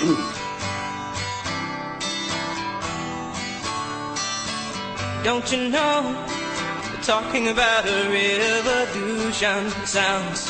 Don't you know, they're talking about a revolution sounds.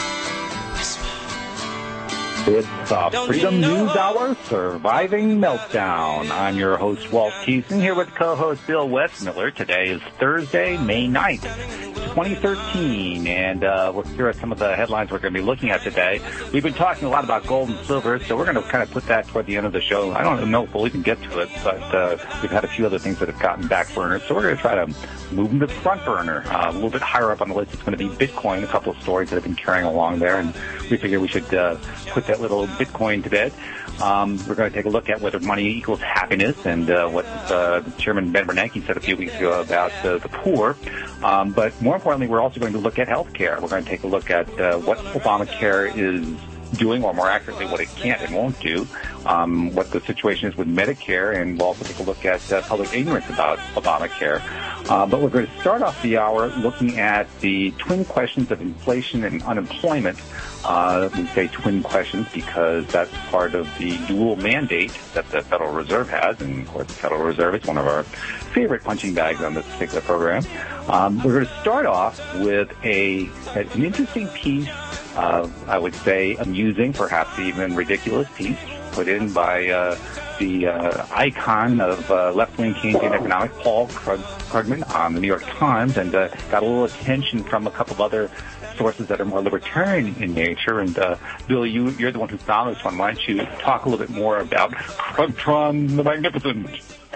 It's the Freedom News Hour Surviving Meltdown. I'm your host, Walt Thiessen, here with co-host Bill Westmiller. Today is Thursday, May 9th, 2013, and here are some of the headlines we're going to be looking at today. We've been talking a lot about gold and silver, so we're going to kind of put that toward the end of the show. I don't know if we'll even get to it, but we've had a few other things that have gotten back burners, so we're going to try to move them to the front burner. A little bit higher up on the list, it's going to be Bitcoin, a couple of stories that have been carrying along there, and we figure we should put that little Bitcoin to bed. We're going to take a look at whether money equals happiness and what Chairman Ben Bernanke said a few weeks ago about the poor. But more importantly, we're also going to look at health care. We're going to take a look at what Obamacare is doing, or more accurately, what it can't and won't do, what the situation is with Medicare, and we'll also take a look at public ignorance about Obamacare. But we're going to start off the hour looking at the twin questions of inflation and unemployment. We say twin questions because that's part of the dual mandate that the Federal Reserve has, and of course the Federal Reserve is one of our favorite punching bags on this particular program. We're going to start off with an interesting piece, I would say amusing, perhaps even ridiculous piece, put in by the icon of left-wing Keynesian economics, Paul Krugman, on the New York Times, and got a little attention from a couple of other sources that are more libertarian in nature. And Bill, you're the one who found this one. Why don't you talk a little bit more about Krugtron the Magnificent?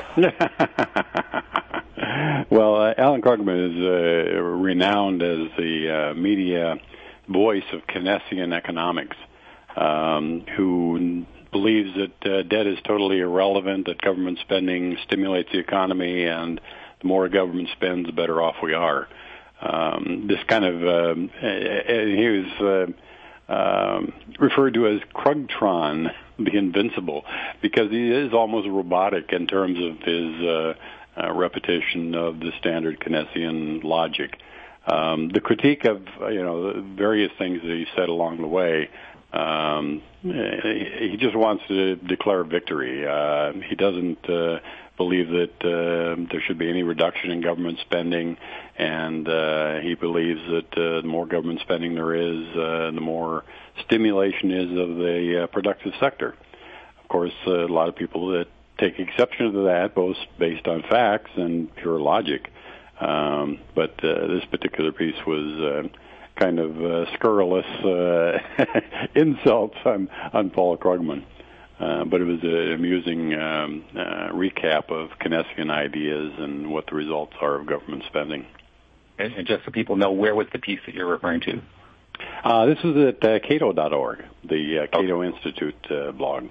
Well, Alan Krugman is renowned as the media voice of Keynesian economics, who believes that debt is totally irrelevant, that government spending stimulates the economy, and the more government spends, the better off we are. This kind of, he was referred to as Krugtron, the invincible, because he is almost robotic in terms of his repetition of the standard Keynesian logic. The critique of, various things that he said along the way, he just wants to declare victory. He doesn't believe that there should be any reduction in government spending, and he believes that the more government spending there is, the more stimulation is of the productive sector. Of course, a lot of people that take exception to that, both based on facts and pure logic. But this particular piece was kind of scurrilous insults on Paul Krugman. But it was an amusing recap of Keynesian ideas and what the results are of government spending. And just so people know, where was the piece that you're referring to? This was at Cato.org, the Cato Institute blog.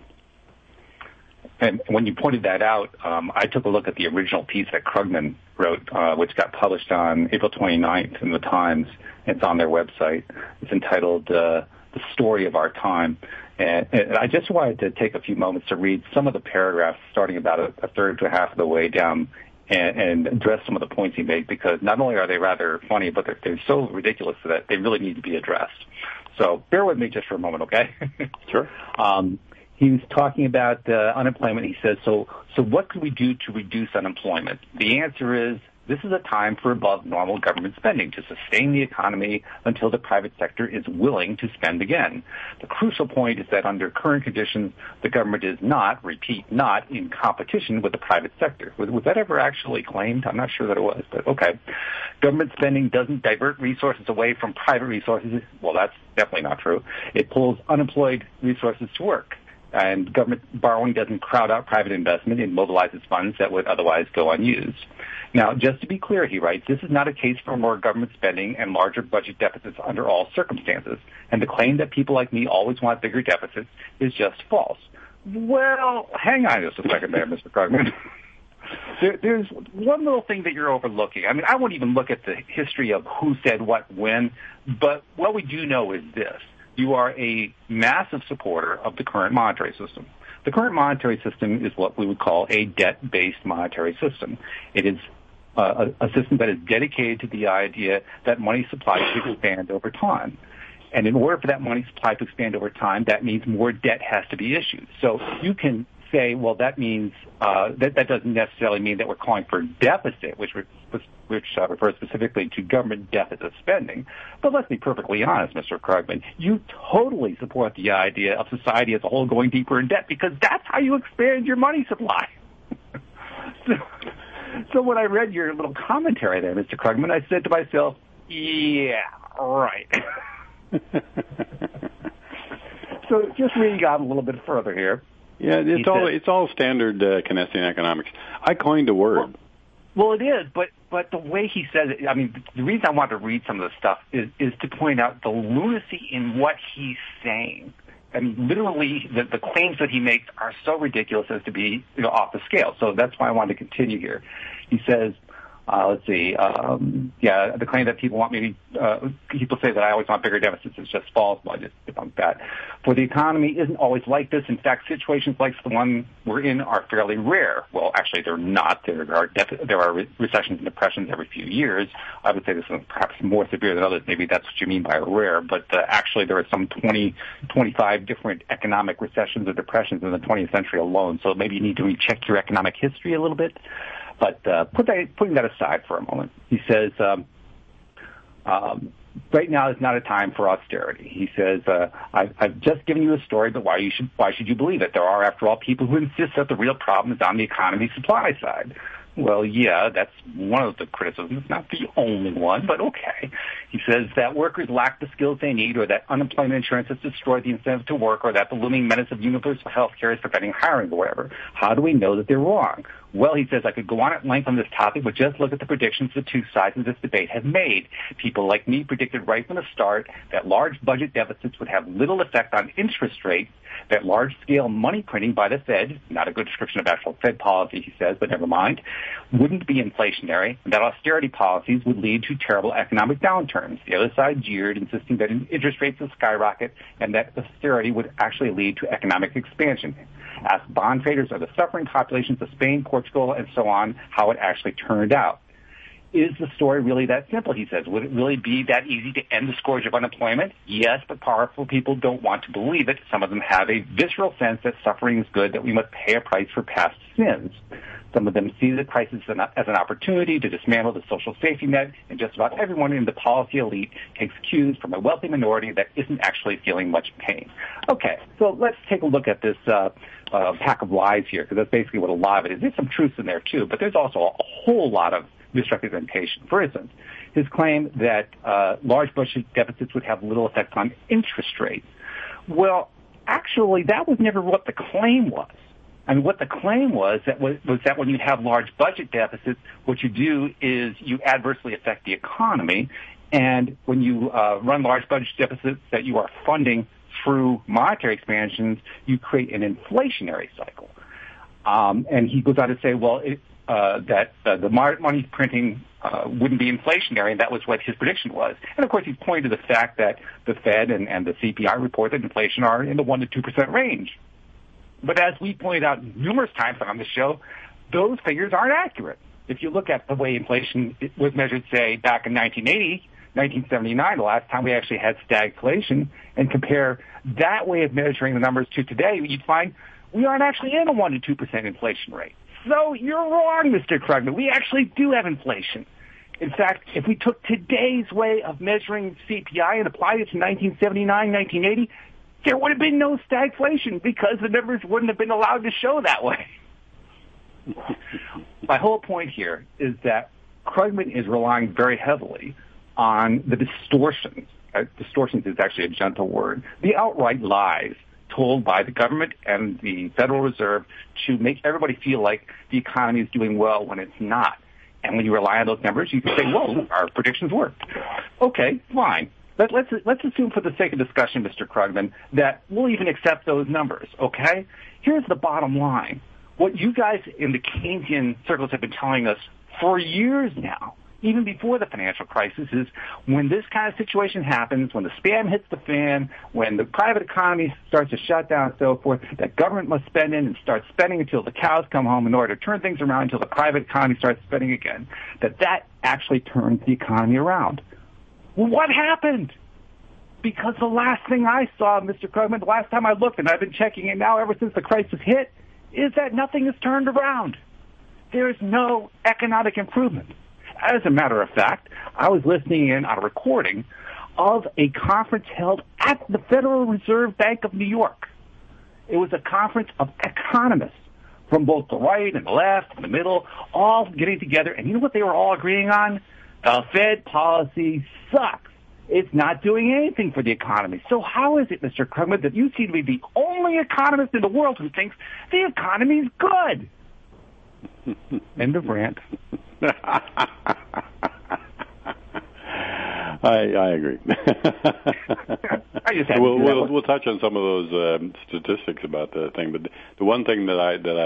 And when you pointed that out, I took a look at the original piece that Krugman wrote, which got published on April 29th in the Times. It's on their website. It's entitled The Story of Our Time. And I just wanted to take a few moments to read some of the paragraphs starting about a third to a half of the way down and address some of the points he made, because not only are they rather funny, but they're so ridiculous that they really need to be addressed. So bear with me just for a moment, okay? Sure. He was talking about unemployment. He says, so what could we do to reduce unemployment? The answer is, this is a time for above normal government spending to sustain the economy until the private sector is willing to spend again. The crucial point is that under current conditions, the government is not, repeat, not in competition with the private sector. Was that ever actually claimed? I'm not sure that it was, but okay. Government spending doesn't divert resources away from private resources. Well, that's definitely not true. It pulls unemployed resources to work. And government borrowing doesn't crowd out private investment. It mobilizes funds that would otherwise go unused. Now, just to be clear, he writes, this is not a case for more government spending and larger budget deficits under all circumstances. And the claim that people like me always want bigger deficits is just false. Well, hang on just a second there, Mr. Krugman. There's one little thing that you're overlooking. I mean, I won't even look at the history of who said what when, but what we do know is this. You are a massive supporter of the current monetary system. The current monetary system is what we would call a debt-based monetary system. It is a system that is dedicated to the idea that money supply should expand over time. And in order for that money supply to expand over time, that means more debt has to be issued. So you can say, well, that means that doesn't necessarily mean that we're calling for deficit, which refers specifically to government deficit spending. But let's be perfectly honest, Mr. Krugman, you totally support the idea of society as a whole going deeper in debt because that's how you expand your money supply. So when I read your little commentary there, Mr. Krugman, I said to myself, yeah, right. So just reading on a little bit further here. Yeah, it's all standard Keynesian economics. I coined a word. Well, it is, but the way he says it, I mean, the reason I want to read some of the stuff is to point out the lunacy in what he's saying. I mean, literally, the claims that he makes are so ridiculous as to be off the scale. So that's why I wanted to continue here. He says, the claim that people want people say that I always want bigger deficits is just false. Well, I just debunk that. For the economy isn't always like this. In fact, situations like the one we're in are fairly rare. Well, actually, they're not. There are recessions and depressions every few years. I would say this is perhaps more severe than others. Maybe that's what you mean by rare. But actually, there are some 25 different economic recessions or depressions in the 20th century alone. So maybe you need to recheck your economic history a little bit. But putting that aside for a moment, he says, right now is not a time for austerity. He says, I've just given you a story, but why should you believe it? There are, after all, people who insist that the real problem is on the economy supply side. Well, yeah, that's one of the criticisms, not the only one, but okay. He says that workers lack the skills they need, or that unemployment insurance has destroyed the incentive to work, or that the looming menace of universal health care is preventing hiring, or whatever. How do we know that they're wrong? Well, he says, I could go on at length on this topic, but just look at the predictions the two sides of this debate have made. People like me predicted right from the start that large budget deficits would have little effect on interest rates, that large-scale money printing by the Fed, not a good description of actual Fed policy, he says, but never mind, wouldn't be inflationary, and that austerity policies would lead to terrible economic downturns. The other side jeered, insisting that interest rates would skyrocket and that austerity would actually lead to economic expansion. Ask bond traders of the suffering populations of Spain, Portugal, and so on how it actually turned out. Is the story really that simple, he says? Would it really be that easy to end the scourge of unemployment? Yes, but powerful people don't want to believe it. Some of them have a visceral sense that suffering is good, that we must pay a price for past sins. Some of them see the crisis as an opportunity to dismantle the social safety net, and just about everyone in the policy elite takes cues from a wealthy minority that isn't actually feeling much pain. Okay, so let's take a look at this pack of lies here, because that's basically what a lot of it is. There's some truth in there, too, but there's also a whole lot of misrepresentation. For instance, his claim that large budget deficits would have little effect on interest rates. Well, actually, that was never what the claim was. I mean, what the claim was that when you have large budget deficits, what you do is you adversely affect the economy, and when you run large budget deficits that you are funding through monetary expansions, you create an inflationary cycle. And he goes on to say, well, that the money printing wouldn't be inflationary, and that was what his prediction was. And, of course, he's pointing to the fact that the Fed and the CPI report that inflation are in the 1% to 2% range. But as we pointed out numerous times on the show, those figures aren't accurate. If you look at the way inflation was measured, say, back in 1979, the last time we actually had stagflation, and compare that way of measuring the numbers to today, you'd find we aren't actually in a 1% to 2% inflation rate. So you're wrong, Mr. Krugman. We actually do have inflation. In fact, if we took today's way of measuring CPI and applied it to 1979, 1980, there would have been no stagflation because the numbers wouldn't have been allowed to show that way. My whole point here is that Krugman is relying very heavily on the distortions. Distortions is actually a gentle word. The outright lies told by the government and the Federal Reserve to make everybody feel like the economy is doing well when it's not. And when you rely on those numbers, you can say, whoa, our predictions worked. Okay, fine. Let's assume for the sake of discussion, Mr. Krugman, that we'll even accept those numbers, okay? Here's the bottom line. What you guys in the Keynesian circles have been telling us for years now, even before the financial crisis, is when this kind of situation happens, when the spam hits the fan, when the private economy starts to shut down and so forth, that government must spend in and start spending until the cows come home in order to turn things around until the private economy starts spending again, that actually turns the economy around. Well, what happened? Because the last thing I saw, Mr. Krugman, the last time I looked, and I've been checking it now ever since the crisis hit, is that nothing has turned around. There is no economic improvement. As a matter of fact, I was listening in on a recording of a conference held at the Federal Reserve Bank of New York. It was a conference of economists from both the right and the left and the middle, all getting together. And you know what they were all agreeing on? Fed policy sucks. It's not doing anything for the economy. So how is it, Mr. Krugman, that you seem to be the only economist in the world who thinks the economy is good? End of rant. I agree. I just we'll touch on some of those statistics about the thing, but the one thing that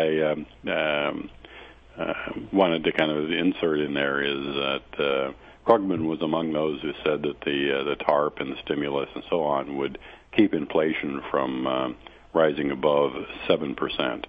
I wanted to kind of insert in there is that Krugman was among those who said that the TARP and the stimulus and so on would keep inflation from rising above 7%.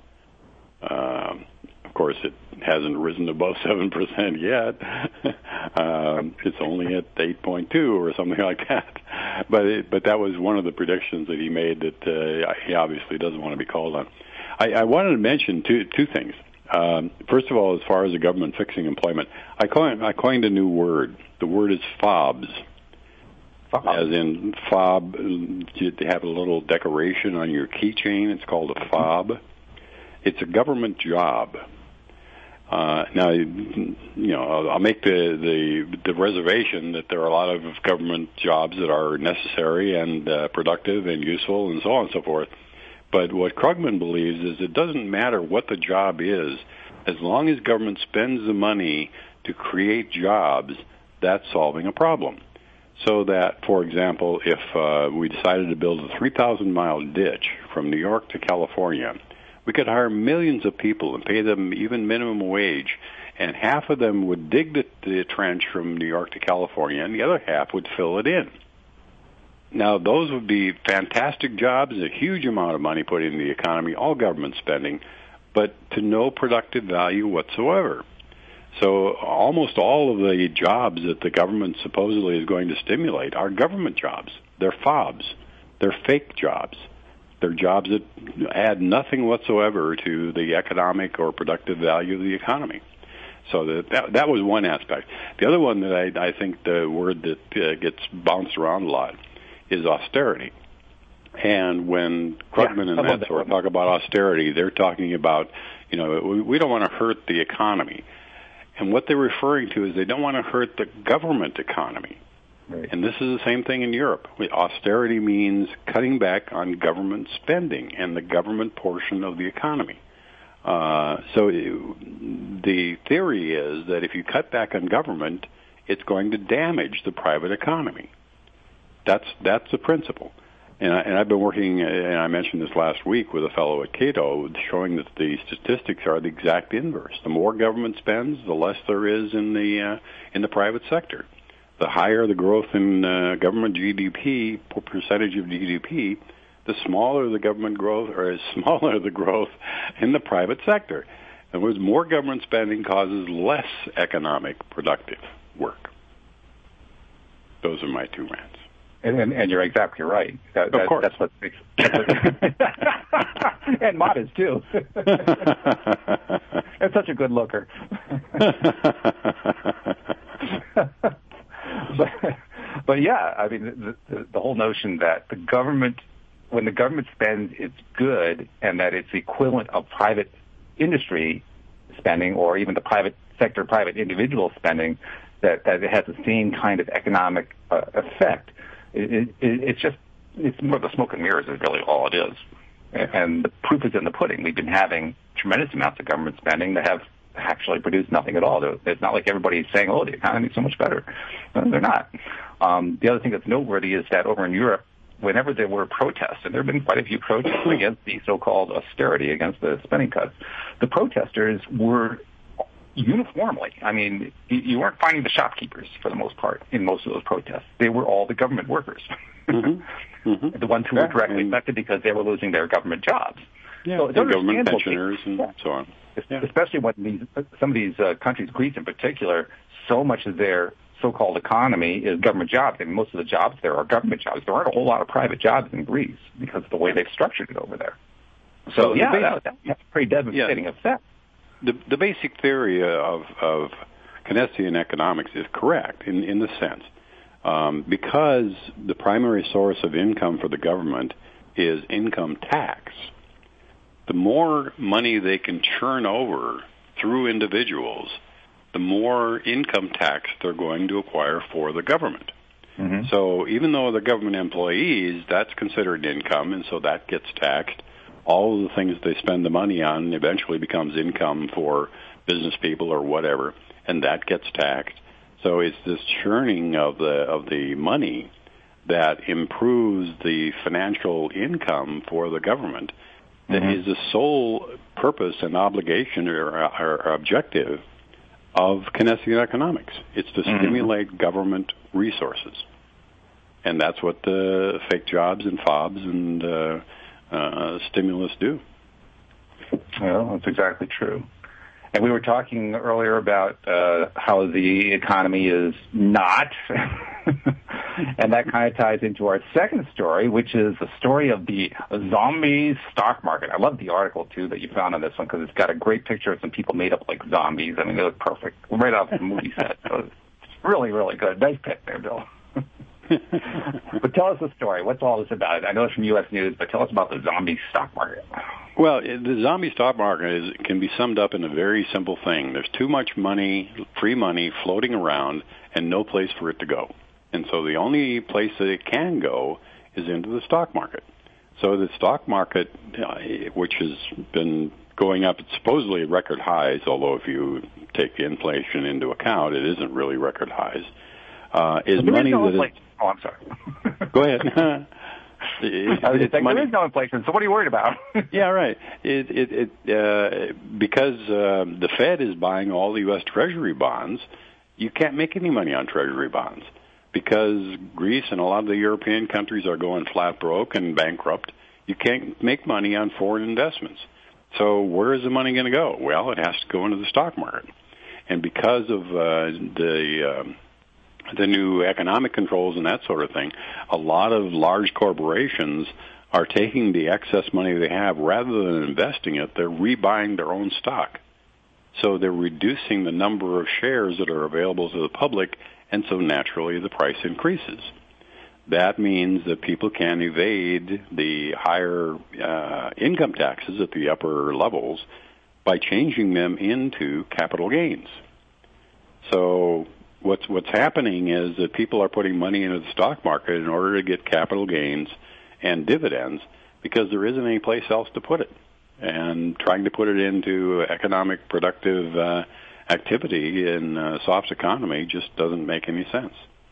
Of course, it hasn't risen above 7% yet. It's only at 8.2 or something like that. But that was one of the predictions that he made that he obviously doesn't want to be called on. I wanted to mention two things. First of all, as far as the government fixing employment, I coined a new word. The word is FOBs. As in fob, you have a little decoration on your keychain. It's called a fob. It's a government job. Now, I'll make the reservation that there are a lot of government jobs that are necessary and productive and useful and so on and so forth. But what Krugman believes is it doesn't matter what the job is, as long as government spends the money to create jobs, that's solving a problem. So that, for example, if we decided to build a 3,000-mile ditch from New York to California, we could hire millions of people and pay them even minimum wage, and half of them would dig the trench from New York to California, and the other half would fill it in. Now, those would be fantastic jobs, a huge amount of money put into the economy, all government spending, but to no productive value whatsoever. So almost all of the jobs that the government supposedly is going to stimulate are government jobs. They're FOBs. They're fake jobs. They're jobs that add nothing whatsoever to the economic or productive value of the economy. So that was one aspect. The other one that I think the word that gets bounced around a lot is austerity. And when Krugman and that sort talk about austerity, they're talking about, we don't want to hurt the economy. And what they're referring to is they don't want to hurt the government economy. Right. And this is the same thing in Europe. Austerity means cutting back on government spending and the government portion of the economy. So the theory is that if you cut back on government, it's going to damage the private economy. That's the principle. And I've been working, and I mentioned this last week with a fellow at Cato, showing that the statistics are the exact inverse. The more government spends, the less there is in the private sector. The higher the growth in government GDP, percentage of GDP, the smaller the government growth, or smaller the growth in the private sector. In other words, more government spending causes less economic productive work. Those are my two rants. And you're exactly right. Of course. That's what makes and Mott too. That's such a good looker. But yeah, I mean, the whole notion that the government, when the government spends, it's good, and that it's the equivalent of private industry spending, or even the private sector, private individual spending, that it has the same kind of economic effect. It's more of the smoke and mirrors is really all it is. And the proof is in the pudding. We've been having tremendous amounts of government spending that have actually produced nothing at all. It's not like everybody's saying, oh, the economy's so much better. No, they're not. The other thing that's noteworthy is that over in Europe, whenever there were protests, and there have been quite a few protests against the so-called austerity, against the spending cuts, the protesters were uniformly, I mean, you weren't finding the shopkeepers for the most part in most of those protests. They were all the government workers, the ones who were directly affected because they were losing their government jobs. Yeah, so government pensioners and so on. Especially when some of these countries, Greece in particular, so much of their so-called economy is government jobs. And most of the jobs there are government jobs. There aren't a whole lot of private jobs in Greece because of the way they've structured it over there. So, that's a pretty devastating effect. The basic theory of Keynesian economics is correct in the sense. Because the primary source of income for the government is income tax, the more money they can churn over through individuals, the more income tax they're going to acquire for the government. Mm-hmm. So even though they're government employees, that's considered income, and so that gets taxed. All of the things they spend the money on eventually becomes income for business people or whatever, and that gets taxed. So it's this churning of the money that improves the financial income for the government. That is the sole purpose and obligation or objective of Keynesian economics. It's to stimulate government resources. And that's what the fake jobs and FOBs and stimulus do. Well, that's exactly true. And we were talking earlier about how the economy is not, and that kind of ties into our second story, which is the story of the zombie stock market. I love the article, too, that you found on this one, because it's got a great picture of some people made up like zombies. I mean, they look perfect, right off the movie set. So it's really, really good. Nice pick there, Bill. But tell us the story. What's all this about? I know it's from U.S. News, but tell us about the zombie stock market. Well, the zombie stock market can be summed up in a very simple thing. There's too much money, free money, floating around, and no place for it to go. And so the only place that it can go is into the stock market. So the stock market, which has been going up at supposedly record highs, although if you take inflation into account, it isn't really record highs, is money that is... Oh, I'm sorry. Go ahead. There is no inflation, so what are you worried about? Yeah, right. Because the Fed is buying all the U.S. Treasury bonds, you can't make any money on Treasury bonds because Greece and a lot of the European countries are going flat broke and bankrupt. You can't make money on foreign investments. So where is the money going to go? Well, it has to go into the stock market. And because of the new economic controls and that sort of thing, a lot of large corporations are taking the excess money they have, rather than investing it, they're rebuying their own stock. So they're reducing the number of shares that are available to the public, and so naturally the price increases. That means that people can evade the higher income taxes at the upper levels by changing them into capital gains. So what's happening is that people are putting money into the stock market in order to get capital gains and dividends because there isn't any place else to put it. And trying to put it into economic productive activity in a soft economy just doesn't make any sense.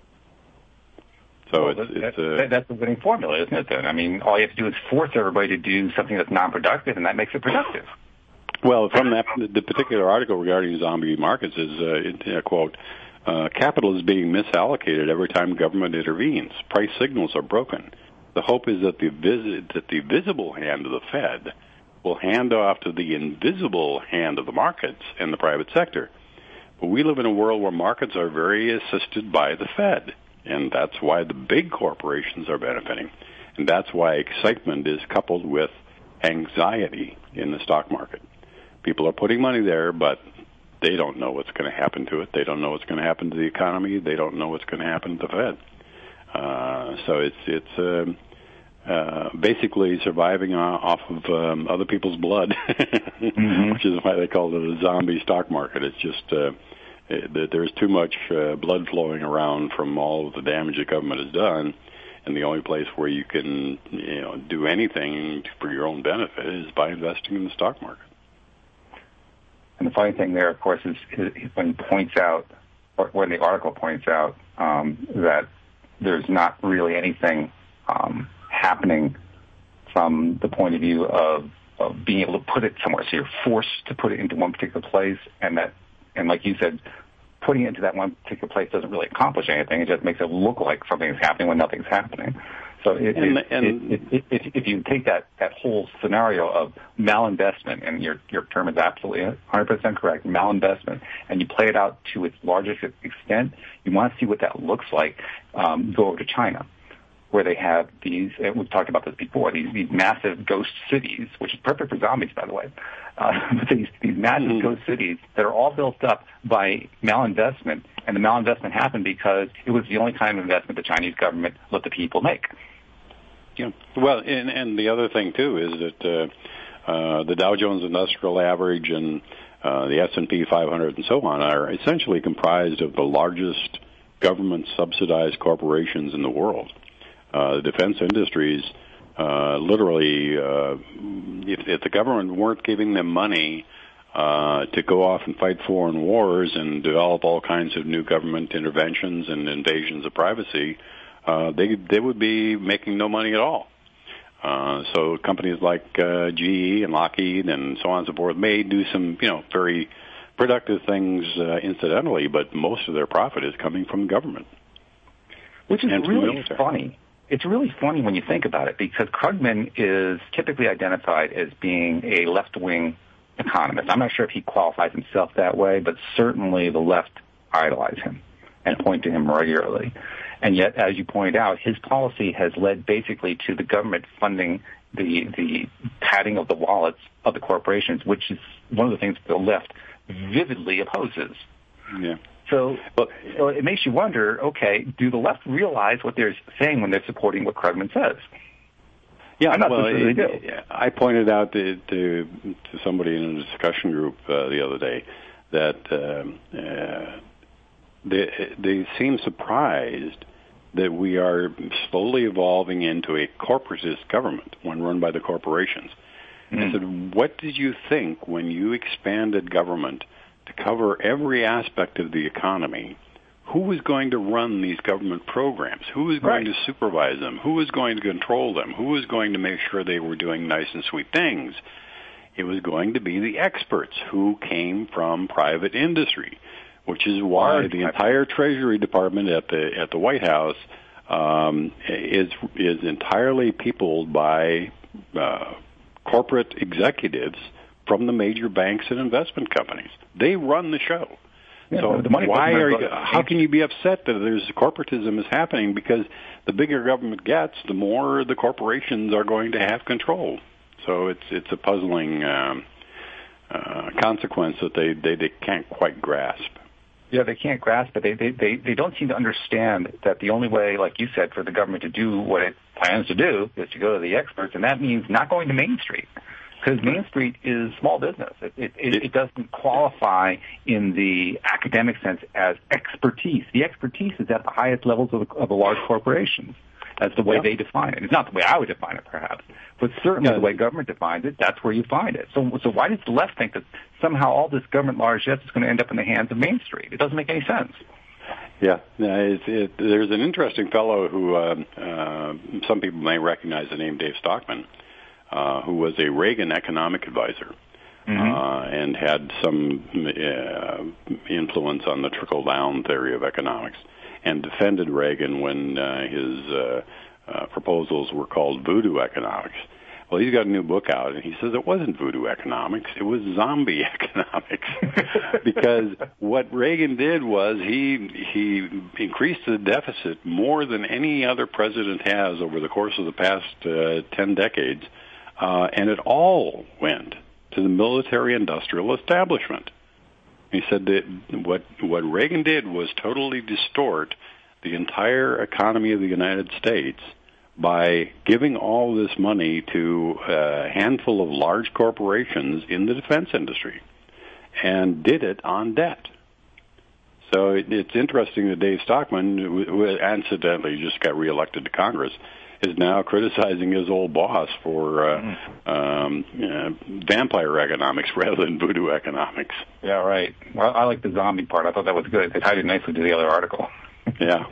So that's the winning formula, isn't it, then? I mean, all you have to do is force everybody to do something that's non-productive, and that makes it productive. Well, from the particular article regarding zombie markets is, quote, capital is being misallocated every time government intervenes. Price signals are broken. The hope is that the visible hand of the Fed will hand off to the invisible hand of the markets and the private sector. But we live in a world where markets are very assisted by the Fed, and that's why the big corporations are benefiting. And that's why excitement is coupled with anxiety in the stock market. People are putting money there, but they don't know what's going to happen to it. They don't know what's going to happen to the economy. They don't know what's going to happen to the Fed. So it's basically surviving off of other people's blood, which is why they call it a zombie stock market. It's just there's too much blood flowing around from all of the damage the government has done, and the only place where you can do anything for your own benefit is by investing in the stock market. And the funny thing there, of course, is when the article points out that there's not really anything happening from the point of view of being able to put it somewhere. So you're forced to put it into one particular place, and like you said, putting it into that one particular place doesn't really accomplish anything. It just makes it look like something is happening when nothing's happening. So if you take that whole scenario of malinvestment, and your term is absolutely 100% correct, malinvestment, and you play it out to its largest extent, you want to see what that looks like. Go over to China, where they have these, and we've talked about this before, these massive ghost cities, which is perfect for zombies, by the way. But these massive ghost cities that are all built up by malinvestment, and the malinvestment happened because it was the only kind of investment the Chinese government let the people make. Yeah. Well, and the other thing too is that the Dow Jones Industrial Average and the S&P 500 and so on are essentially comprised of the largest government-subsidized corporations in the world. The defense industries, literally, if the government weren't giving them money to go off and fight foreign wars and develop all kinds of new government interventions and invasions of privacy, they would be making no money at all. So companies like GE and Lockheed and so on and so forth may do some, very productive things incidentally, but most of their profit is coming from government. Which is really funny. It's really funny when you think about it, because Krugman is typically identified as being a left-wing economist. I'm not sure if he qualifies himself that way, but certainly the left idolize him and point to him regularly. And yet, as you point out, his policy has led basically to the government funding the padding of the wallets of the corporations, which is one of the things the left vividly opposes. Yeah. So it makes you wonder, okay, do the left realize what they're saying when they're supporting what Krugman says? Yeah, I'm not so sure they do. I pointed out to somebody in a discussion group the other day that they seem surprised that we are slowly evolving into a corporatist government, one run by the corporations. Mm-hmm. I said, what did you think when you expanded government to cover every aspect of the economy? Who was going to run these government programs? Who was going to supervise them? Who was going to control them? Who was going to make sure they were doing nice and sweet things? It was going to be the experts who came from private industry, which is why the entire Treasury Department at the White House is entirely peopled by corporate executives from the major banks and investment companies. They run the show. Yeah, so how can you be upset that there's corporatism is happening? Because the bigger government gets, the more the corporations are going to have control. So it's a puzzling consequence that they can't quite grasp. Yeah, they can't grasp it. They don't seem to understand that the only way, like you said, for the government to do what it plans to do is to go to the experts, and that means not going to Main Street. Because Main Street is small business. It doesn't qualify in the academic sense as expertise. The expertise is at the highest levels of the large corporations. That's the way they define it. It's not the way I would define it, perhaps, but certainly the way government defines it, that's where you find it. So why does the left think that somehow all this government largesse is going to end up in the hands of Main Street? It doesn't make any sense. Yeah, there's an interesting fellow who some people may recognize the name Dave Stockman, who was a Reagan economic advisor, and had some influence on the trickle-down theory of economics, and defended Reagan when his proposals were called voodoo economics. Well, he's got a new book out, and he says it wasn't voodoo economics, it was zombie economics. Because what Reagan did was he increased the deficit more than any other president has over the course of the past 10 decades, and it all went to the military-industrial establishment. He said that what Reagan did was totally distort the entire economy of the United States by giving all this money to a handful of large corporations in the defense industry, and did it on debt. So it's interesting that Dave Stockman, who incidentally just got reelected to Congress, is now criticizing his old boss for vampire economics rather than voodoo economics. Yeah, right. Well, I like the zombie part. I thought that was good. It tied it nicely to the other article. Yeah.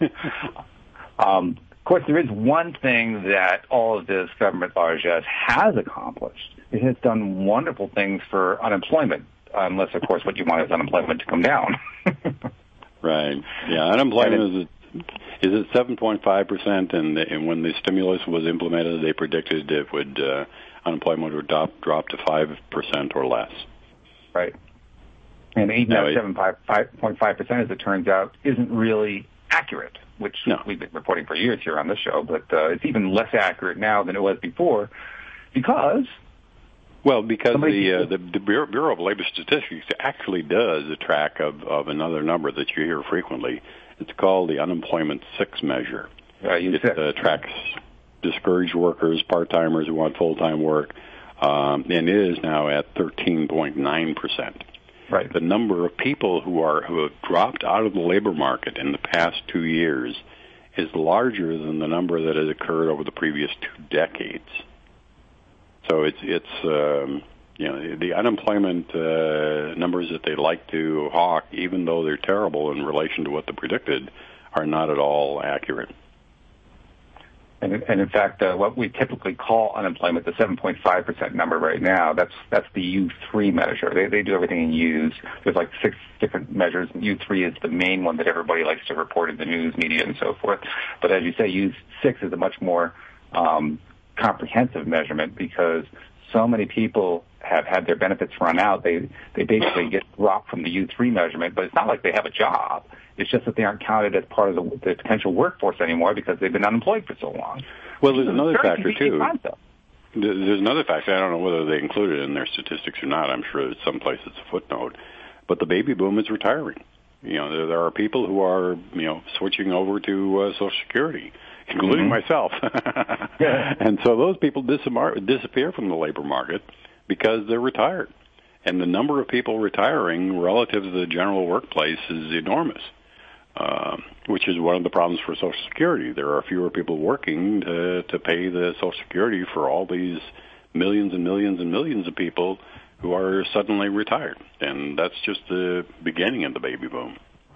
Of course, there is one thing that all of this government largesse has accomplished. It has done wonderful things for unemployment, unless, of course, what you want is unemployment to come down. Right. Yeah, unemployment is it 7.5%? And when the stimulus was implemented, they predicted it would unemployment would drop to 5% or less. Right. And even that 7.5%, as it turns out, isn't really accurate, which we've been reporting for years here on this show. But it's even less accurate now than it was before, because the Bureau of Labor Statistics actually does a track of another number that you hear frequently. It's called the Unemployment 6 measure. It tracks discouraged workers, part-timers who want full-time work, and it is now at 13.9%. Right. The number of people who have dropped out of the labor market in the past 2 years is larger than the number that has occurred over the previous 2 decades. So it's the unemployment numbers that they like to hawk, even though they're terrible in relation to what they predicted, are not at all accurate. And in fact, what we typically call unemployment, the 7.5% number right now, that's the U3 measure. They do everything in U's. There's like 6 different measures. U3 is the main one that everybody likes to report in the news, media, and so forth. But as you say, U6 is a much more comprehensive measurement, because so many people have had their benefits run out. They basically get dropped from the U3 measurement, but it's not like they have a job. It's just that they aren't counted as part of the potential workforce anymore because they've been unemployed for so long. Well, there's another factor, too. There's another factor. I don't know whether they include it in their statistics or not. I'm sure someplace it's a footnote. But the baby boom is retiring. There are people who are, switching over to Social Security, including myself. Yeah. And so those people disappear from the labor market because they're retired. And the number of people retiring relative to the general workplace is enormous, which is one of the problems for Social Security. There are fewer people working to pay the Social Security for all these millions and millions and millions of people who are suddenly retired. And that's just the beginning of the baby boom.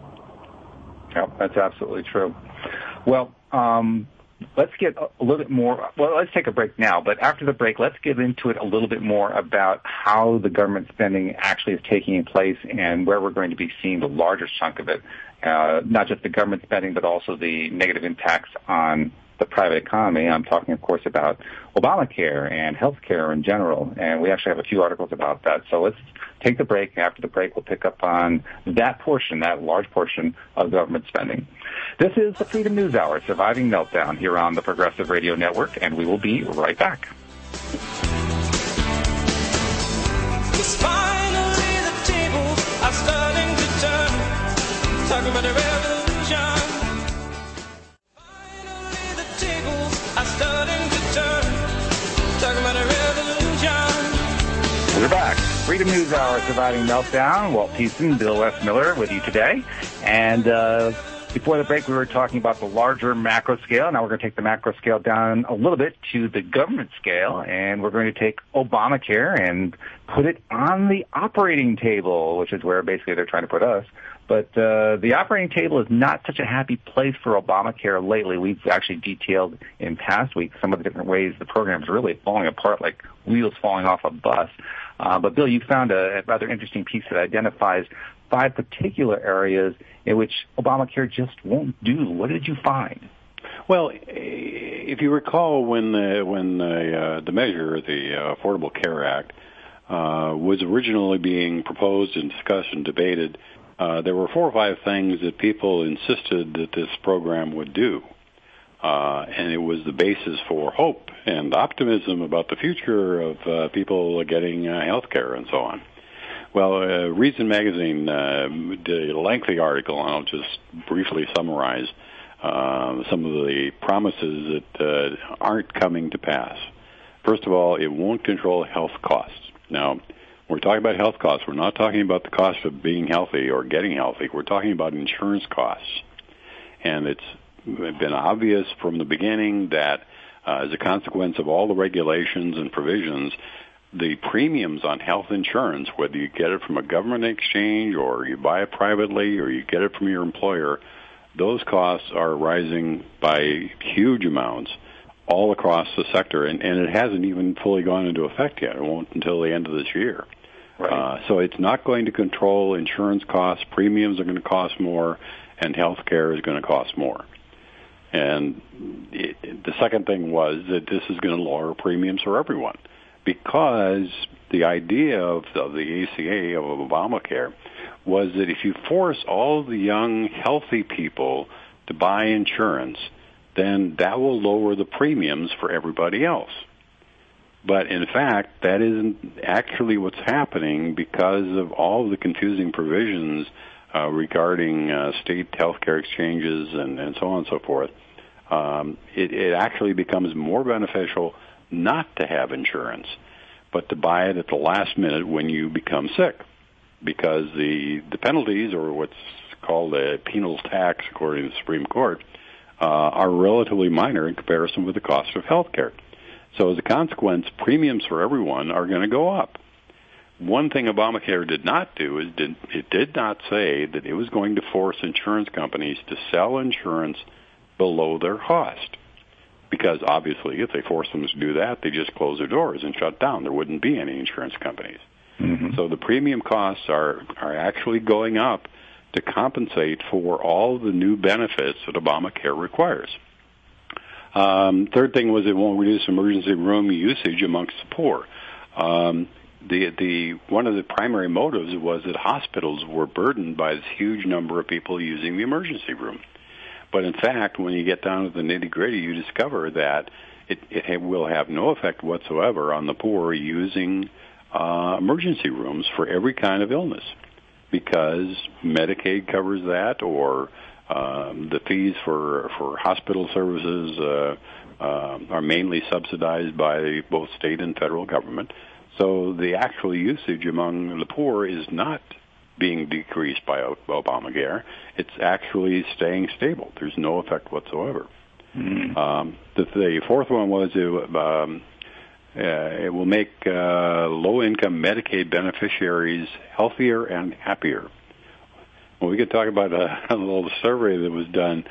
Yeah, that's absolutely true. Well, let's get a little bit more. Well, let's take a break now. But after the break, let's get into it a little bit more about how the government spending actually is taking place and where we're going to be seeing the largest chunk of it. Not just the government spending, but also the negative impacts on the private economy. I'm talking, of course, about Obamacare and health care in general. And we actually have a few articles about that. So let's take the break. After the break, we'll pick up on that portion, that large portion of government spending. This is the Freedom News Hour, Surviving Meltdown, here on the Progressive Radio Network, and we will be right back. Because finally the tables are starting to turn, talking about a revolution. Finally the tables are starting to turn, talking about a revolution. We're back. Freedom News Hour, Surviving Meltdown. Walt Thiessen, Bill Westmiller with you today. And before the break, we were talking about the larger macro scale. Now we're going to take the macro scale down a little bit to the government scale, and we're going to take Obamacare and put it on the operating table, which is where basically they're trying to put us. But the operating table is not such a happy place for Obamacare lately. We've actually detailed in past weeks some of the different ways the program is really falling apart, like wheels falling off a bus. But, Bill, you found a rather interesting piece that identifies 5 particular areas in which Obamacare just won't do. What did you find? Well, if you recall, when the measure, the Affordable Care Act, was originally being proposed and discussed and debated, there were 4 or 5 things that people insisted that this program would do. And it was the basis for hope and optimism about the future of people getting health care and so on. Well, Reason Magazine did a lengthy article, and I'll just briefly summarize some of the promises that aren't coming to pass. First of all, it won't control health costs. Now, when we're talking about health costs, we're not talking about the cost of being healthy or getting healthy. We're talking about insurance costs. And it's been obvious from the beginning that as a consequence of all the regulations and provisions, the premiums on health insurance, whether you get it from a government exchange or you buy it privately or you get it from your employer, those costs are rising by huge amounts all across the sector, and it hasn't even fully gone into effect yet. It won't until the end of this year. Right. So it's not going to control insurance costs. Premiums are going to cost more, and health care is going to cost more. And the second thing was that this is going to lower premiums for everyone, because the idea of the ACA, of Obamacare, was that if you force all the young, healthy people to buy insurance, then that will lower the premiums for everybody else. But in fact, that isn't actually what's happening because of all the confusing provisions regarding state healthcare exchanges and so on and so forth. It actually becomes more beneficial not to have insurance, but to buy it at the last minute when you become sick, because the penalties, or what's called a penal tax according to the Supreme Court, are relatively minor in comparison with the cost of health care. So as a consequence, premiums for everyone are going to go up. One thing Obamacare did not do is it did not say that it was going to force insurance companies to sell insurance below their cost. Because obviously, if they force them to do that, they just close their doors and shut down. There wouldn't be any insurance companies. Mm-hmm. So the premium costs are actually going up to compensate for all the new benefits that Obamacare requires. Third thing was it won't reduce emergency room usage amongst the poor. One of the primary motives was that hospitals were burdened by this huge number of people using the emergency room. But in fact, when you get down to the nitty-gritty, you discover that it will have no effect whatsoever on the poor using emergency rooms for every kind of illness, because Medicaid covers that, or the fees for hospital services are mainly subsidized by both state and federal government. So the actual usage among the poor is not being decreased by Obamacare. It's actually staying stable. There's no effect whatsoever. Mm-hmm. The fourth one was it will make low-income Medicaid beneficiaries healthier and happier. Well, we could talk about a little survey that was done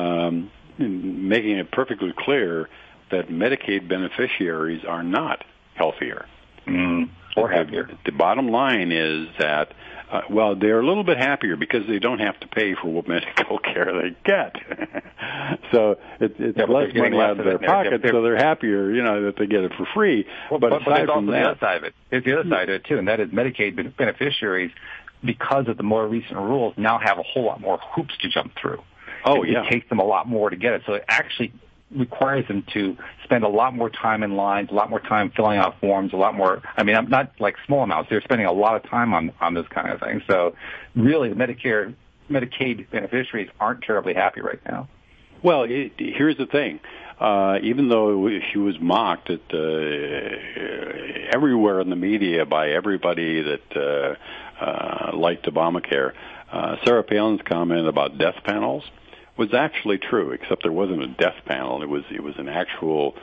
making it perfectly clear that Medicaid beneficiaries are not healthier. Or happier. The bottom line is that, they're a little bit happier because they don't have to pay for what medical care they get. So it's less money out of their pocket, so they're happier, that they get it for free. Well, but aside from that, the other side of it. There's the other side of it, too, and that is Medicaid beneficiaries, because of the more recent rules, now have a whole lot more hoops to jump through. It takes them a lot more to get it. So it actually requires them to spend a lot more time in lines, a lot more time filling out forms, a lot more. I mean, not like small amounts. They're spending a lot of time on this kind of thing. So really, the Medicaid beneficiaries aren't terribly happy right now. Well, here's the thing. Even though she was mocked at everywhere in the media by everybody that liked Obamacare, Sarah Palin's comment about death panels was actually true, except there wasn't a death panel. It was an actual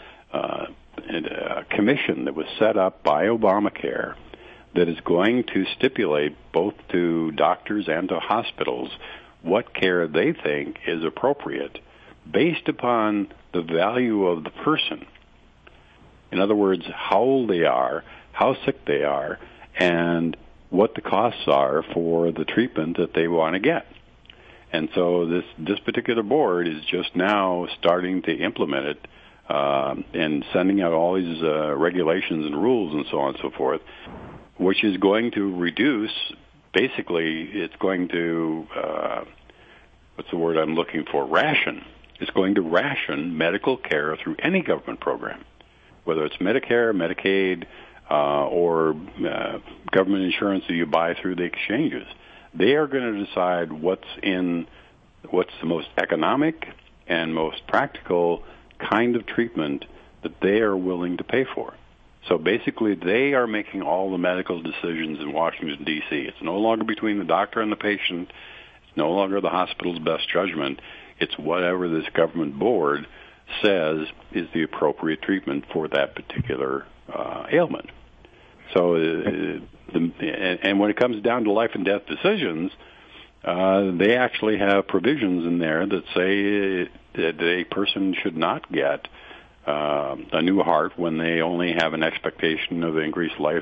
commission that was set up by Obamacare that is going to stipulate both to doctors and to hospitals what care they think is appropriate based upon the value of the person. In other words, how old they are, how sick they are, and what the costs are for the treatment that they want to get. And so this particular board is just now starting to implement it and sending out all these regulations and rules and so on and so forth, which is going to reduce, basically, it's going to, what's the word I'm looking for, ration. It's going to ration medical care through any government program, whether it's Medicare, Medicaid, or government insurance that you buy through the exchanges. They are going to decide what's the most economic and most practical kind of treatment that they are willing to pay for. So basically, they are making all the medical decisions in Washington, D.C. It's no longer between the doctor and the patient. It's no longer the hospital's best judgment. It's whatever this government board says is the appropriate treatment for that particular ailment. So, and when it comes down to life and death decisions, they actually have provisions in there that say that a person should not get a new heart when they only have an expectation of increased life,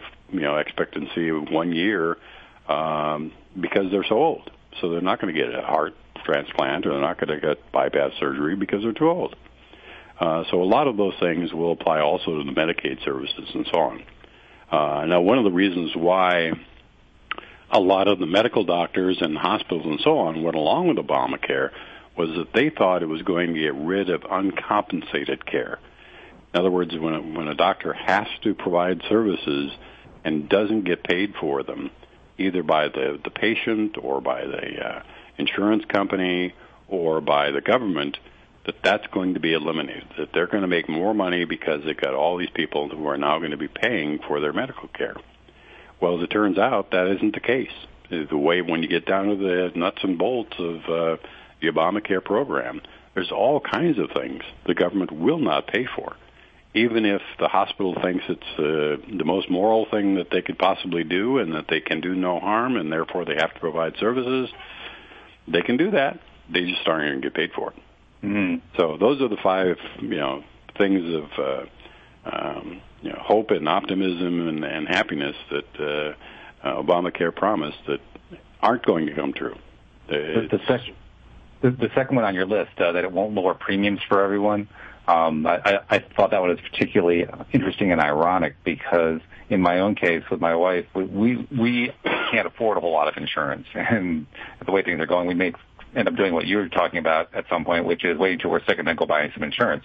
expectancy of 1 year, because they're so old. So they're not going to get a heart transplant, or they're not going to get bypass surgery because they're too old. So a lot of those things will apply also to the Medicaid services and so on. Now, one of the reasons why a lot of the medical doctors and hospitals and so on went along with Obamacare was that they thought it was going to get rid of uncompensated care. In other words, when a doctor has to provide services and doesn't get paid for them, either by the patient or by the insurance company or by the government, that's going to be eliminated, that they're going to make more money because they've got all these people who are now going to be paying for their medical care. Well, as it turns out, that isn't the case. The way when you get down to the nuts and bolts of the Obamacare program, there's all kinds of things the government will not pay for. Even if the hospital thinks it's the most moral thing that they could possibly do and that they can do no harm and therefore they have to provide services, they can do that. They just aren't going to get paid for it. Mm-hmm. So those are the 5, things of hope and optimism and happiness that Obamacare promised that aren't going to come true. The second one on your list, that it won't lower premiums for everyone, I thought that one was particularly interesting and ironic because in my own case with my wife, we can't afford a whole lot of insurance. And the way things are going, we may end up doing what you were talking about at some point, which is wait until we're sick and then go buy some insurance.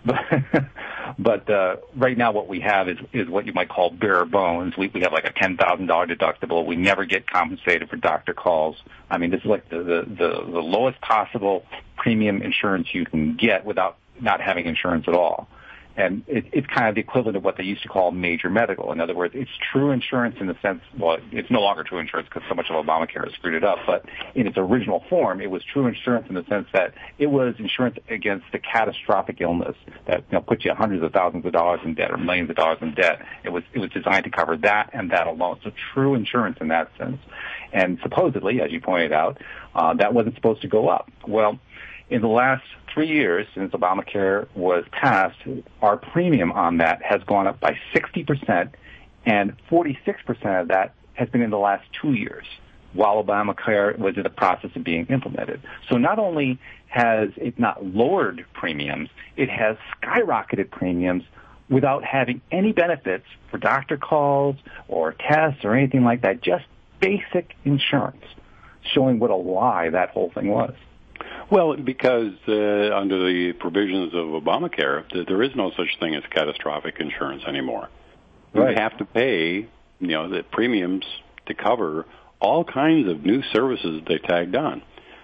But right now what we have is what you might call bare bones. We have like a $10,000 deductible. We never get compensated for doctor calls. I mean, this is like the lowest possible premium insurance you can get without not having insurance at all. And it's kind of the equivalent of what they used to call major medical. In other words, it's true insurance in the sense, well, it's no longer true insurance because so much of Obamacare has screwed it up, but in its original form, it was true insurance in the sense that it was insurance against the catastrophic illness that puts you hundreds of thousands of dollars in debt or millions of dollars in debt. It was designed to cover that and that alone. So true insurance in that sense. And supposedly, as you pointed out, that wasn't supposed to go up. Well, in the last 3 years since Obamacare was passed, our premium on that has gone up by 60%, and 46% of that has been in the last 2 years, while Obamacare was in the process of being implemented. So not only has it not lowered premiums, it has skyrocketed premiums without having any benefits for doctor calls or tests or anything like that, just basic insurance, showing what a lie that whole thing was. Well, because under the provisions of Obamacare, there is no such thing as catastrophic insurance anymore. Right. You have to pay, the premiums to cover all kinds of new services they tagged on,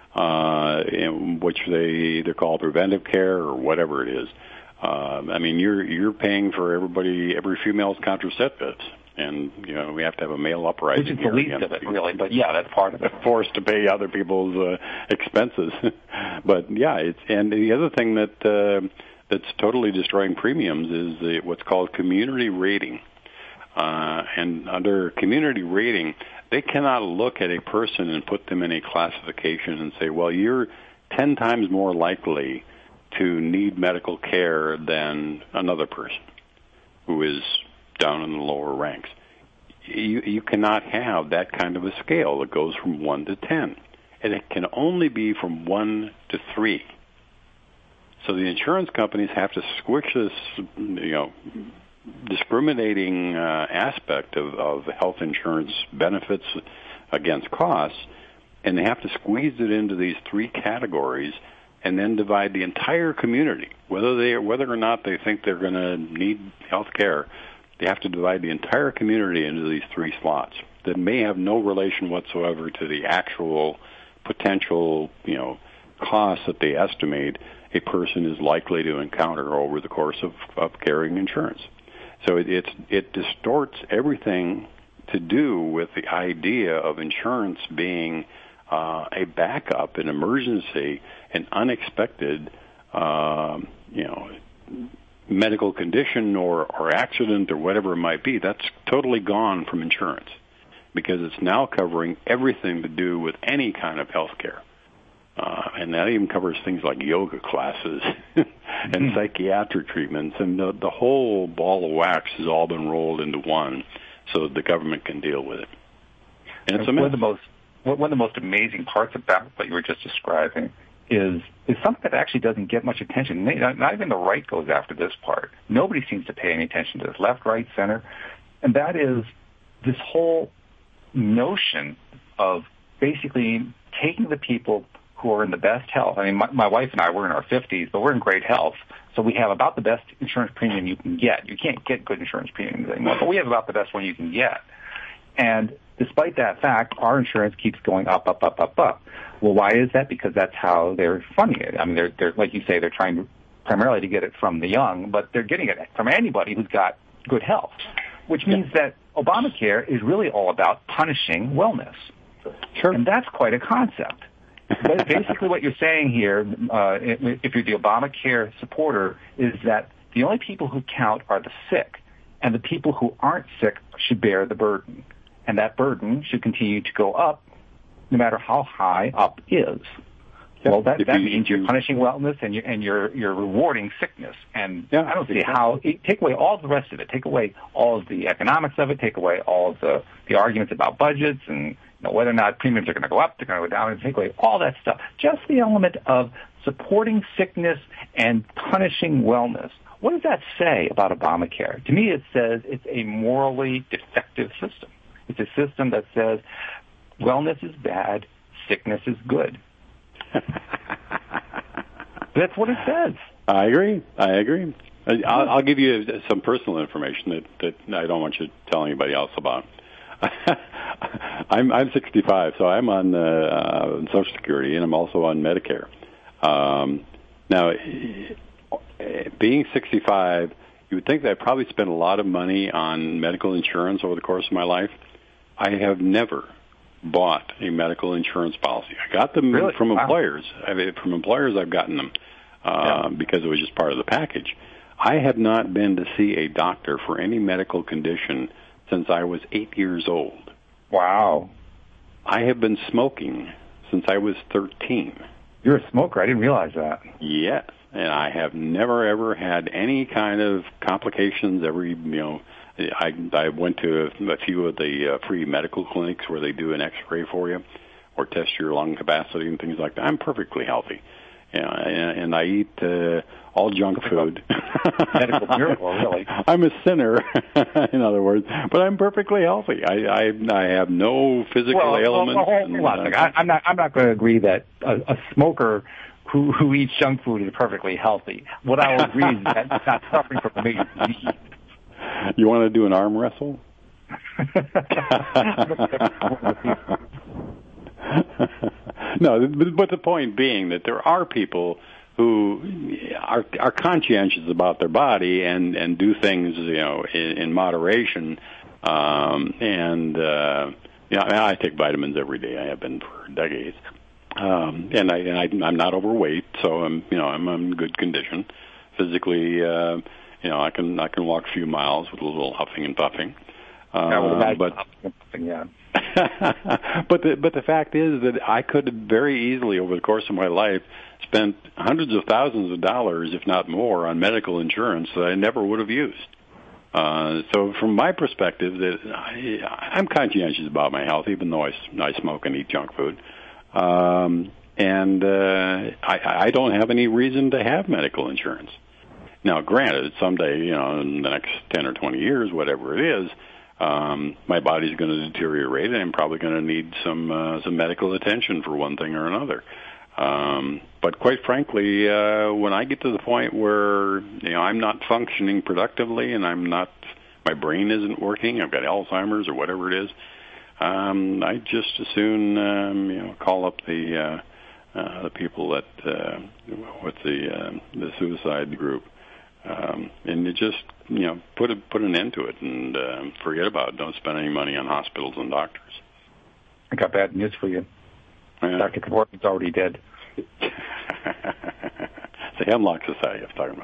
in which they call preventive care or whatever it is. You're paying for every female's contraceptives. And, we have to have a male uprising. Which is the least of it, really. But, yeah, that's part of it. Forced to pay other people's expenses. But, yeah, and the other thing that's totally destroying premiums is what's called community rating. And under community rating, they cannot look at a person and put them in a classification and say, well, you're 10 times more likely to need medical care than another person who is down in the lower ranks. You cannot have that kind of a scale that goes from 1 to 10. And it can only be from 1 to 3. So the insurance companies have to squish this, discriminating aspect of health insurance benefits against costs, and they have to squeeze it into these 3 categories and then divide the entire community, whether or not they think they're going to need health care. They have to divide the entire community into these 3 slots that may have no relation whatsoever to the actual potential, costs that they estimate a person is likely to encounter over the course of carrying insurance. So it distorts everything to do with the idea of insurance being a backup, an emergency, an unexpected, medical condition or accident or whatever it might be. That's totally gone from insurance because it's now covering everything to do with any kind of health care. And that even covers things like yoga classes and psychiatric treatments. And the whole ball of wax has all been rolled into one so that the government can deal with it. And it's a mess. one of the most amazing parts about what you were just describing is something that actually doesn't get much attention. Not even the right goes after this part. Nobody seems to pay any attention to this, left, right, center. And that is this whole notion of basically taking the people who are in the best health. I mean, my wife and I, we're in our 50s, but we're in great health. So we have about the best insurance premium you can get. You can't get good insurance premiums anymore, but we have about the best one you can get. And despite that fact, our insurance keeps going up, up, up, up, up. Well, why is that? Because that's how they're funding it. I mean, they're like you say, they're trying primarily to get it from the young, but they're getting it from anybody who's got good health, which means that Obamacare is really all about punishing wellness. Sure. And that's quite a concept. But basically what you're saying here, if you're the Obamacare supporter, is that the only people who count are the sick, and the people who aren't sick should bear the burden. And that burden should continue to go up no matter how high up is. Well, that means you're punishing wellness and you're rewarding sickness. And I don't see how take away all the rest of it. Take away all of the economics of it. Take away all of the arguments about budgets and whether or not premiums are going to go up, they're going to go down, and take away all that stuff. Just the element of supporting sickness and punishing wellness. What does that say about Obamacare? To me, it says it's a morally defective system. It's a system that says wellness is bad, sickness is good. That's what it says. I agree. I'll give you some personal information that I don't want you to tell anybody else about. I'm 65, so I'm on Social Security, and I'm also on Medicare. Now, being 65, you would think that I probably spent a lot of money on medical insurance over the course of my life. I have never bought a medical insurance policy. I got them from employers. From employers, I've gotten them because it was just part of the package. I have not been to see a doctor for any medical condition since I was 8 years old. Wow. I have been smoking since I was 13. You're a smoker. I didn't realize that. Yes, and I have never ever had any kind of complications. I went to a few of the free medical clinics where they do an X-ray for you or test your lung capacity and things like that. I'm perfectly healthy, and I eat all junk food. Medical miracle, really. I'm a sinner, in other words, but I'm perfectly healthy. I have no physical ailments. Hold on a second. I'm not going to agree that a smoker who eats junk food is perfectly healthy. What I will agree is that he's not suffering from a major disease. You want to do an arm wrestle? No, but the point being that there are people who are conscientious about their body and do things, in moderation. I take vitamins every day. I have been for decades. And I'm not overweight, so I'm in good condition physically. I can walk a few miles with a little huffing and puffing. But the fact is that I could have very easily, over the course of my life, spent hundreds of thousands of dollars, if not more, on medical insurance that I never would have used. So from my perspective, I'm conscientious about my health, even though I smoke and eat junk food. I don't have any reason to have medical insurance. Now, granted, someday, in the next 10 or 20 years, whatever it is, my body's going to deteriorate, and I'm probably going to need some medical attention for one thing or another. But quite frankly, when I get to the point where I'm not functioning productively and my brain isn't working, I've got Alzheimer's or whatever it is, I just as soon call up the people with the suicide group. And you just, put an end to it and forget about it. Don't spend any money on hospitals and doctors. I got bad news for you. Yeah. Dr. Kevorkian's already dead. It's the Hemlock Society I was talking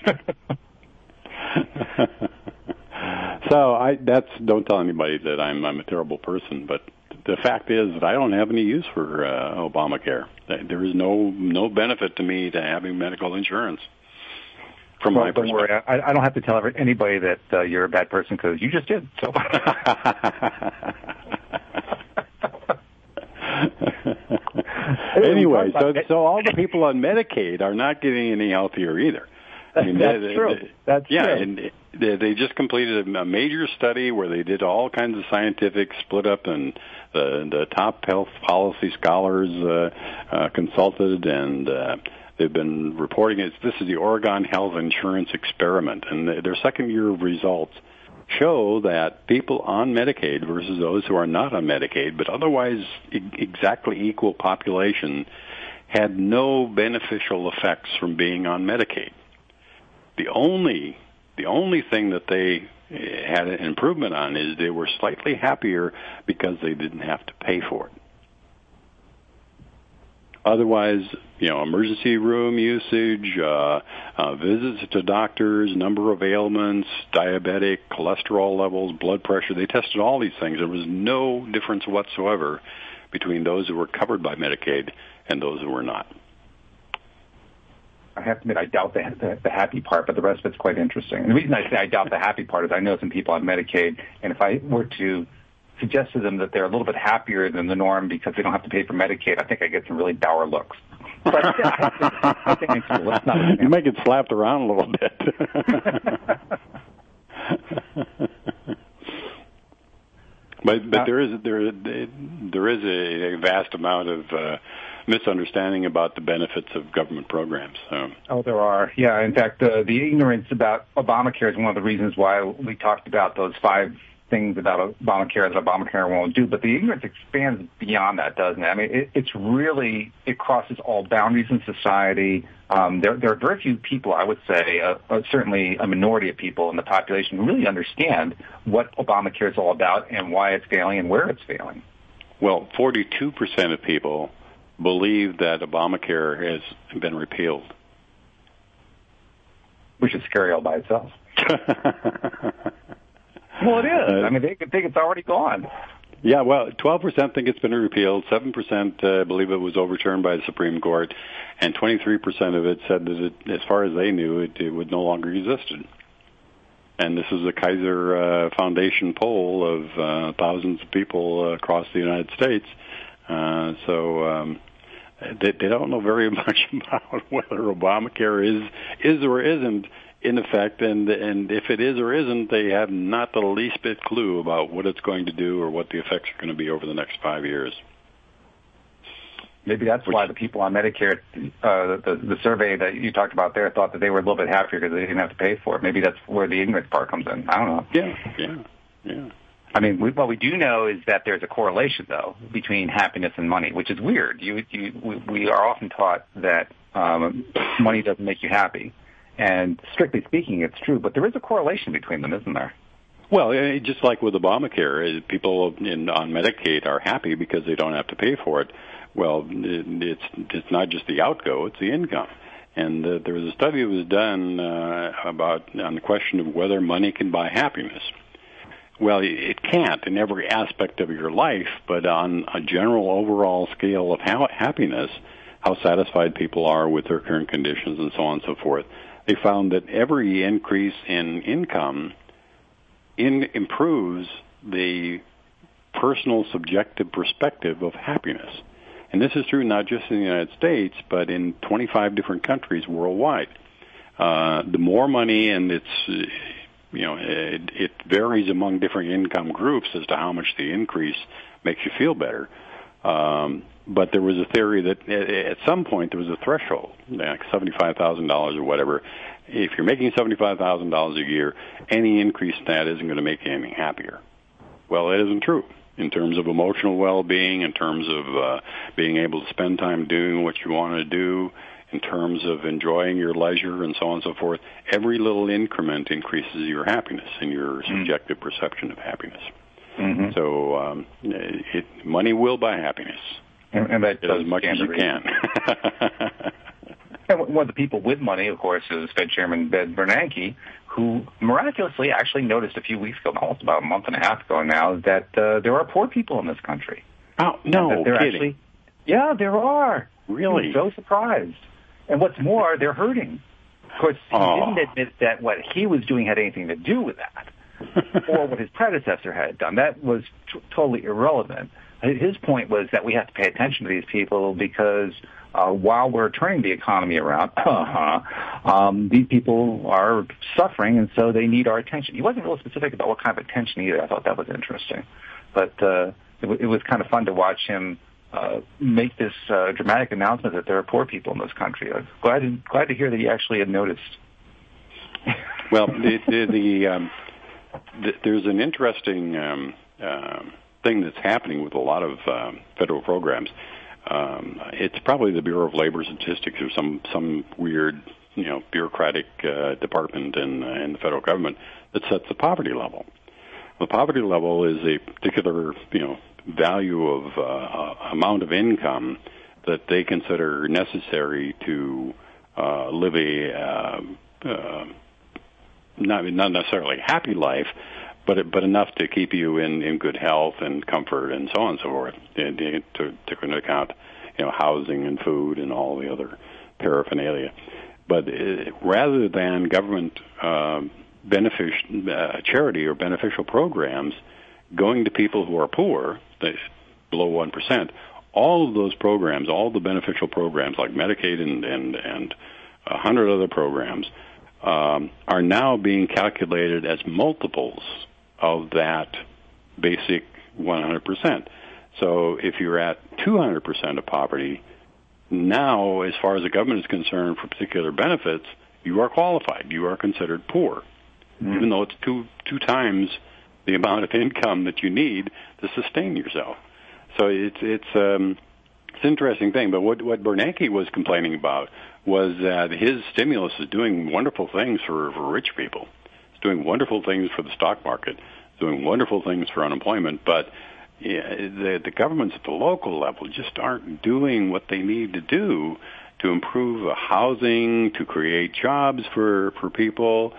about. So don't tell anybody that I'm a terrible person, but the fact is that I don't have any use for Obamacare. There is no benefit to me to having medical insurance. From my perspective. Don't worry. I don't have to tell anybody that you're a bad person because you just did. So. Anyway, so all the people on Medicaid are not getting any healthier either. I mean, that's true. That's true. And they just completed a major study where they did all kinds of scientific split up, and the top health policy scholars consulted, and they've been reporting it. This is the Oregon Health Insurance Experiment, and their second year of results show that people on Medicaid versus those who are not on Medicaid, but otherwise exactly equal population, had no beneficial effects from being on Medicaid. The only thing that they had an improvement on is they were slightly happier because they didn't have to pay for it. Otherwise, emergency room usage, visits to doctors, number of ailments, diabetic, cholesterol levels, blood pressure, they tested all these things. There was no difference whatsoever between those who were covered by Medicaid and those who were not. I have to admit, I doubt the happy part, but the rest of it's quite interesting. And the reason I say I doubt the happy part is I know some people on Medicaid, and if I were to suggest to them that they're a little bit happier than the norm because they don't have to pay for Medicaid, I think I get some really dour looks. But I think it's cool. Let's not. You might get slapped around a little bit. But there is a vast amount of misunderstanding about the benefits of government programs. So. Oh, there are. Yeah, in fact, the ignorance about Obamacare is one of the reasons why we talked about those 5 things about Obamacare that Obamacare won't do. But the ignorance expands beyond that, doesn't it? I mean, it crosses all boundaries in society. There are very few people, I would say, certainly a minority of people in the population who really understand what Obamacare is all about and why it's failing and where it's failing. Well, 42% of people believe that Obamacare has been repealed. Which is scary all by itself. Well, it is. I mean, they think it's already gone. Yeah, well, 12% think it's been repealed, 7% believe it was overturned by the Supreme Court, and 23% of it said that as far as they knew, it would no longer existed. And this is a Kaiser Foundation poll of thousands of people across the United States. So they don't know very much about whether Obamacare is or isn't in effect, and if it is or isn't, they have not the least bit clue about what it's going to do or what the effects are going to be over the next 5 years. Maybe that's why the people on Medicare, the survey that you talked about there, thought that they were a little bit happier because they didn't have to pay for it. Maybe that's where the ignorance part comes in. I don't know. Yeah. I mean, what we do know is that there's a correlation, though, between happiness and money, which is weird. We are often taught that money doesn't make you happy. And strictly speaking, it's true, but there is a correlation between them, isn't there? Well, just like with Obamacare, people on Medicaid are happy because they don't have to pay for it. Well, it's not just the outgo, it's the income. And there was a study that was done on the question of whether money can buy happiness. Well, it can't in every aspect of your life, but on a general overall scale of happiness, how satisfied people are with their current conditions and so on and so forth, they found that every increase in income improves the personal subjective perspective of happiness. And this is true not just in the United States, but in 25 different countries worldwide. The more money, and it varies among different income groups as to how much the increase makes you feel better. But there was a theory that at some point there was a threshold, like $75,000 or whatever. If you're making $75,000 a year, any increase in that isn't going to make you any happier. Well, it isn't true in terms of emotional well-being, in terms of being able to spend time doing what you want to do, in terms of enjoying your leisure and so on and so forth. Every little increment increases your happiness and your subjective perception of happiness. Mm-hmm. So money will buy happiness. And that as much as you can. And one of the people with money, of course, is Fed Chairman Ben Bernanke, who miraculously actually noticed a few weeks ago, almost about a month and a half ago now, that there are poor people in this country. Oh, no kidding. Yeah, there are. Really? I'm so surprised. And what's more, they're hurting. Of course, he didn't admit that what he was doing had anything to do with that, or what his predecessor had done. That was totally irrelevant. his point was that we have to pay attention to these people because while we're turning the economy around, these people are suffering, and so they need our attention. He wasn't real specific about what kind of attention either. I thought that was interesting. But it was kind of fun to watch him make this dramatic announcement that there are poor people in this country. I was glad to hear that he actually had noticed. Well, there's an interesting thing that's happening with a lot of federal programs. It's probably the Bureau of Labor Statistics or some weird, bureaucratic department in the federal government that sets the poverty level. The poverty level is a particular, value of amount of income that they consider necessary to live a not necessarily happy life, but enough to keep you in good health and comfort and so on and so forth. To take into account, housing and food and all the other paraphernalia. But rather than government charity or beneficial programs going to people who are poor, below 1%, all of those programs, all the beneficial programs like Medicaid and 100 other programs are now being calculated as multiples of that basic 100%. So if you're at 200% of poverty, now, as far as the government is concerned for particular benefits, you are qualified. You are considered poor, even though it's two times the amount of income that you need to sustain yourself. So it's an interesting thing. But what Bernanke was complaining about was that his stimulus is doing wonderful things for rich people. It's doing wonderful things for the stock market. It's doing wonderful things for unemployment. But the governments at the local level just aren't doing what they need to do to improve housing, to create jobs for people,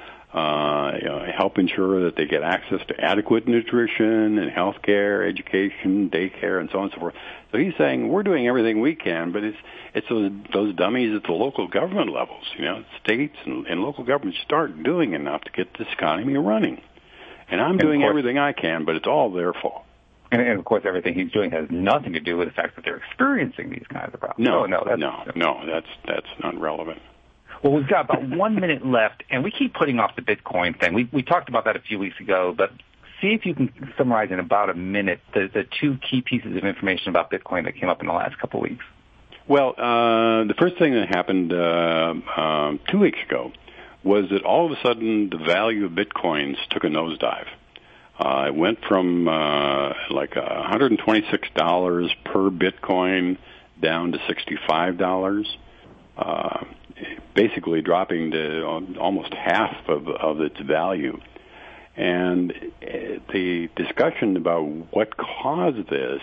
help ensure that they get access to adequate nutrition and health care, education, daycare, and so on and so forth. So he's saying we're doing everything we can, but it's those dummies at the local government levels, states and local governments just aren't doing enough to get this economy running. And I'm doing everything I can, but it's all their fault. And of course, everything he's doing has nothing to do with the fact that they're experiencing these kinds of problems. No, that's not relevant. Well, we've got about 1 minute left, and we keep putting off the Bitcoin thing. We talked about that a few weeks ago, but see if you can summarize in about a minute the two key pieces of information about Bitcoin that came up in the last couple of weeks. Well, the first thing that happened 2 weeks ago was that all of a sudden the value of Bitcoins took a nosedive. It went from like $126 per Bitcoin down to $65, basically dropping to almost half of its value. And the discussion about what caused this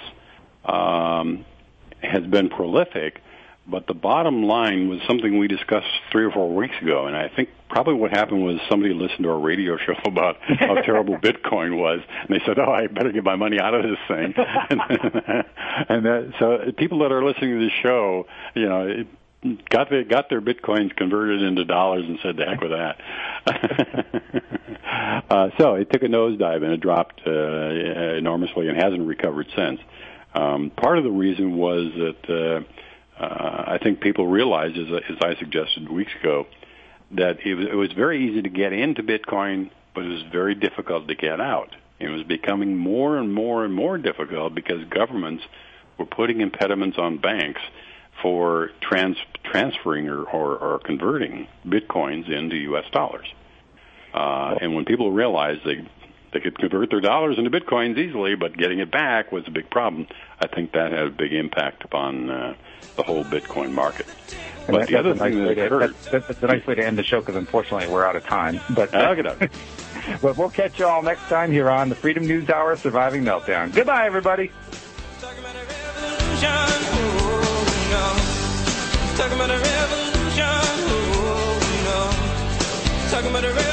has been prolific, but the bottom line was something we discussed 3 or 4 weeks ago, and I think probably what happened was somebody listened to our radio show about how terrible Bitcoin was, and they said, I better get my money out of this thing. So people that are listening to the show, got their Bitcoins converted into dollars and said, the heck with that. So it took a nosedive, and it dropped enormously and hasn't recovered since. Part of the reason was that I think people realized, as I suggested weeks ago, that it was very easy to get into Bitcoin, but it was very difficult to get out. It was becoming more and more and more difficult because governments were putting impediments on banks for transferring or converting Bitcoins into U.S. dollars. And when people realized they could convert their dollars into Bitcoins easily, but getting it back was a big problem, I think that had a big impact upon the whole Bitcoin market. But the other thing that occurred... That's a nice way to end the show, because unfortunately we're out of time. But but we'll catch you all next time here on the Freedom News Hour Surviving Meltdown. Goodbye, everybody. Talking about a revolution, talking about a revolution, talking about a revolution.